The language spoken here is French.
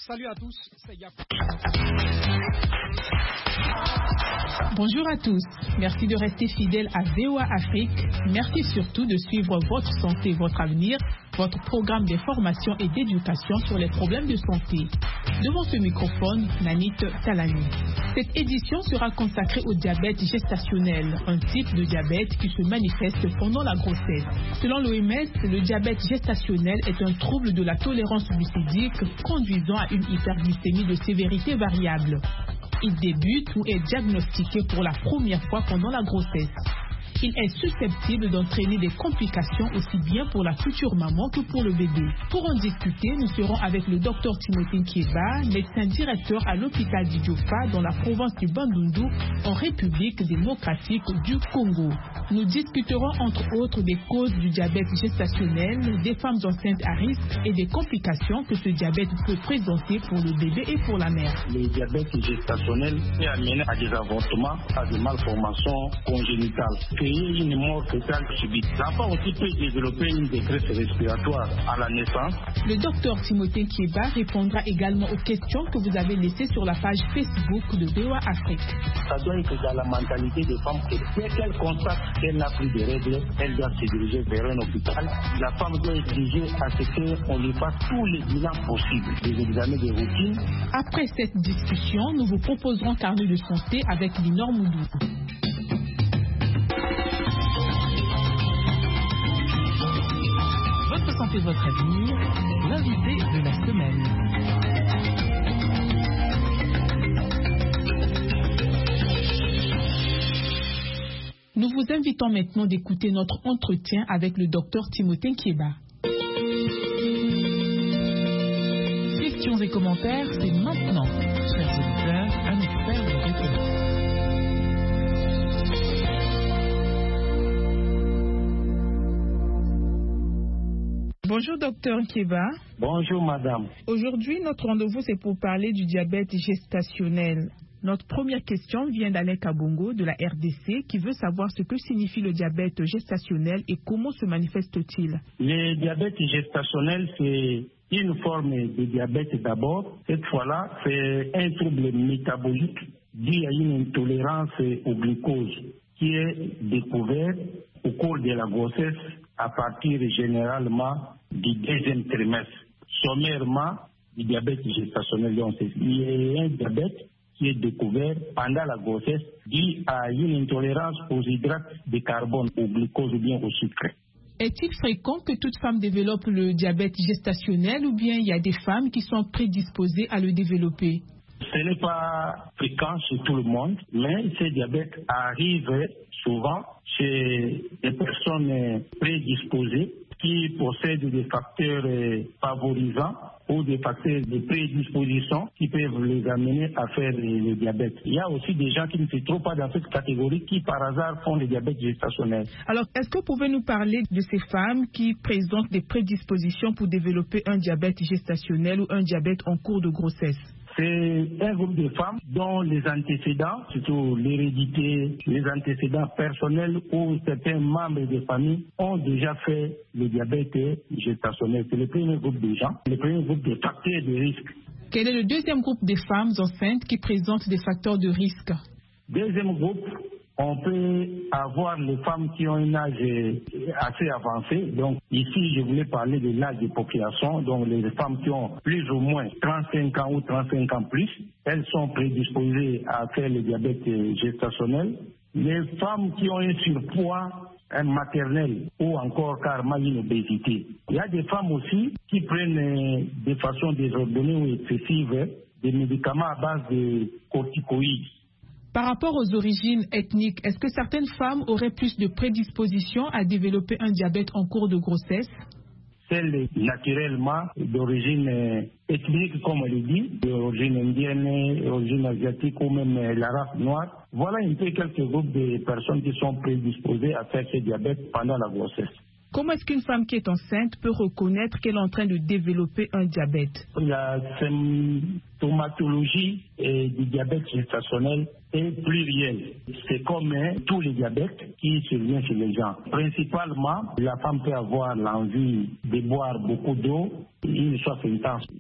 Salut à tous, c'est Yap. Bonjour à tous, merci de rester fidèles à VOA Afrique. Merci surtout de suivre votre santé, votre avenir, votre programme d'information et d'éducation sur les problèmes de santé. Devant ce microphone, Nanit Talani. Cette édition sera consacrée au diabète gestationnel, un type de diabète qui se manifeste pendant la grossesse. Selon l'OMS, le diabète gestationnel est un trouble de la tolérance glucidique conduisant à une hyperglycémie de sévérité variable. Il débute ou est diagnostiqué pour la première fois pendant la grossesse. Il est susceptible d'entraîner des complications aussi bien pour la future maman que pour le bébé. Pour en discuter, nous serons avec le Dr Timothée Nkieba, médecin directeur à l'hôpital d'Idjofa dans la province du Bandundu, en République démocratique du Congo. Nous discuterons entre autres des causes du diabète gestationnel, des femmes enceintes à risque et des complications que ce diabète peut présenter pour le bébé et pour la mère. Le diabète gestationnel peut amener à des avortements, à des malformations congénitales. Une mort fœtale subite. L'enfant aussi peut développer une détresse respiratoire à la naissance. Le docteur Timothée Nkieba répondra également aux questions que vous avez laissées sur la page Facebook de VOA Afrique. Ça doit être dans la mentalité des femmes que dès qu'elle constate qu'elle n'a plus de règles, elle doit se diriger vers un hôpital. La femme doit exiger à ce qu'on lui fasse tous les bilans possibles, des examens de routine. Après cette discussion, nous vous proposerons Carnet de santé avec Linor Moudou. Votre santé, votre avenir, l'invité de la semaine. Nous vous invitons maintenant d'écouter notre entretien avec le docteur Timothée Nkieba. Questions et commentaires, c'est maintenant. Chers auditeurs, un expert vous répond. Bonjour docteur Nkieba. Bonjour madame. Aujourd'hui, notre rendez-vous c'est pour parler du diabète gestationnel. Notre première question vient d'Alain Kabongo de la RDC qui veut savoir ce que signifie le diabète gestationnel et comment se manifeste-t-il. Le diabète gestationnel, c'est une forme de diabète d'abord. Cette fois-là, c'est un trouble métabolique dû à une intolérance au glucose qui est découvert au cours de la grossesse à partir généralement du deuxième trimestre. Sommairement, du diabète gestationnel, donc il y a un diabète qui est découvert pendant la grossesse dû à une intolérance aux hydrates de carbone, au glucose ou bien au sucre. Est-il fréquent que toute femme développe le diabète gestationnel ou bien il y a des femmes qui sont prédisposées à le développer? Ce n'est pas fréquent chez tout le monde, mais ce diabète arrive souvent chez des personnes prédisposées qui possèdent des facteurs favorisants ou des facteurs de prédisposition qui peuvent les amener à faire le diabète. Il y a aussi des gens qui ne se trouvent pas dans cette catégorie qui par hasard font le diabète gestationnel. Alors, est-ce que vous pouvez nous parler de ces femmes qui présentent des prédispositions pour développer un diabète gestationnel ou un diabète en cours de grossesse? C'est un groupe de femmes dont les antécédents, surtout l'hérédité, les antécédents personnels ou certains membres de famille ont déjà fait le diabète gestationnel. C'est le premier groupe de gens, le premier groupe de facteurs de risque. Quel est le deuxième groupe des femmes enceintes qui présentent des facteurs de risque? Deuxième groupe, on peut avoir les femmes qui ont un âge assez avancé. Donc ici, je voulais parler de l'âge de population. Donc les femmes qui ont plus ou moins 35 ans ou 35 ans plus, elles sont prédisposées à faire le diabète gestationnel. Les femmes qui ont un surpoids maternel ou encore carrément une obésité. Il y a des femmes aussi qui prennent de façon désordonnée ou excessive des médicaments à base de corticoïdes. Par rapport aux origines ethniques, est-ce que certaines femmes auraient plus de prédisposition à développer un diabète en cours de grossesse? Celles naturellement d'origine ethnique, comme on le dit, d'origine indienne, d'origine asiatique ou même la race noire. Voilà un peu quelques groupes de personnes qui sont prédisposées à faire ce diabète pendant la grossesse. Comment est-ce qu'une femme qui est enceinte peut reconnaître qu'elle est en train de développer un diabète? La symptomatologie du diabète gestationnel est plurielle. C'est comme tous les diabètes qui surviennent chez les gens. Principalement, la femme peut avoir l'envie de boire beaucoup d'eau, une soif intense.